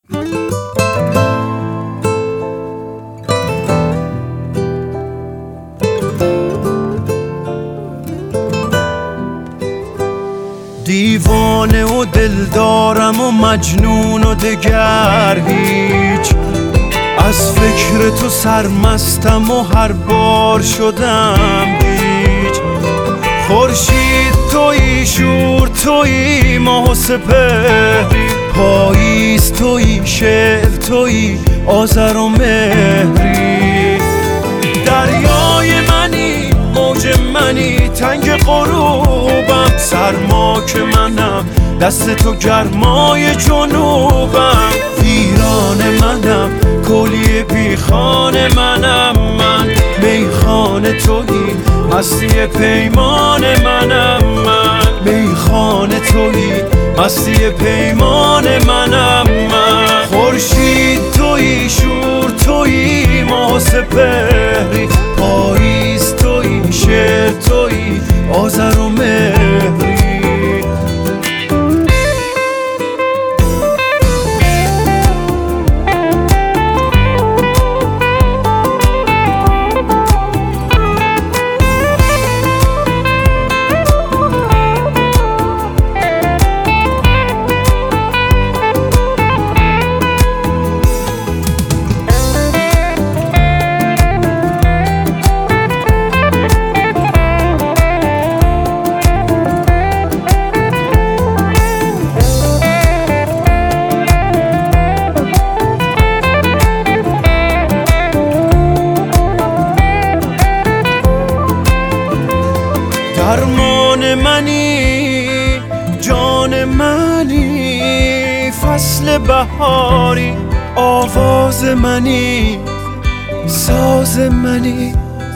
دیوانه و دلدارم و مجنون و دگر هیچ، از فکر تو سرمستم و هر بار شدم هیچ. خورشید تویی، شور تویی، ماه و سپهری، پاییز تویی، شعر تویی، آذر و مهری. دریای منی، موج منی، تنگ غروبم، سرما که منم، دست تو گرمای جنوبم. ویران منم، کلیه بیخان منم من، میخانه تویی، مستی پیمان منم من. میخانه تویی، مستی پیمان منم من. خورشید تویی، شور تویی، ماه و سپهری، پاییز تویی، شعر تویی، آذر و مهری. درمان منی، جان منی، فصل بهاری، آواز منی، ساز منی،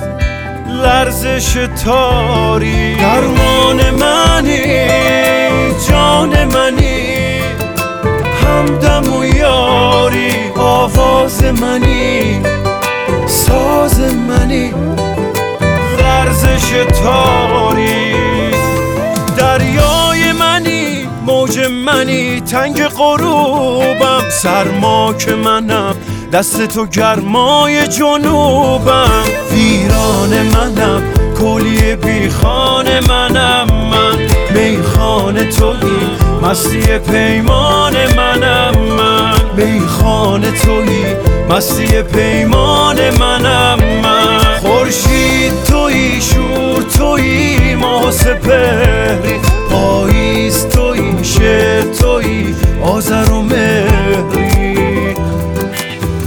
لرزش تاری. درمان منی، جان منی، همدم و یاری، آواز منی، ساز منی، لرزش تاری. دریای منی، موج منی، تنگ غروبم، سرما که منم، دست تو گرمای جنوبم. ویران منم، کلیه بیخان منم من، میخانه تویی، مستی پیمان منم من. میخانه تویی، مستی پیمان منم من. خورشید تویی، شور تویی، ماه و سپهری، پاییز تویی، شعر تویی، آذر و مهری.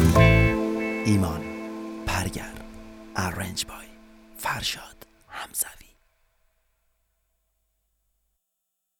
ایمان پرگر، ارنج بای فرشاد حمزوی.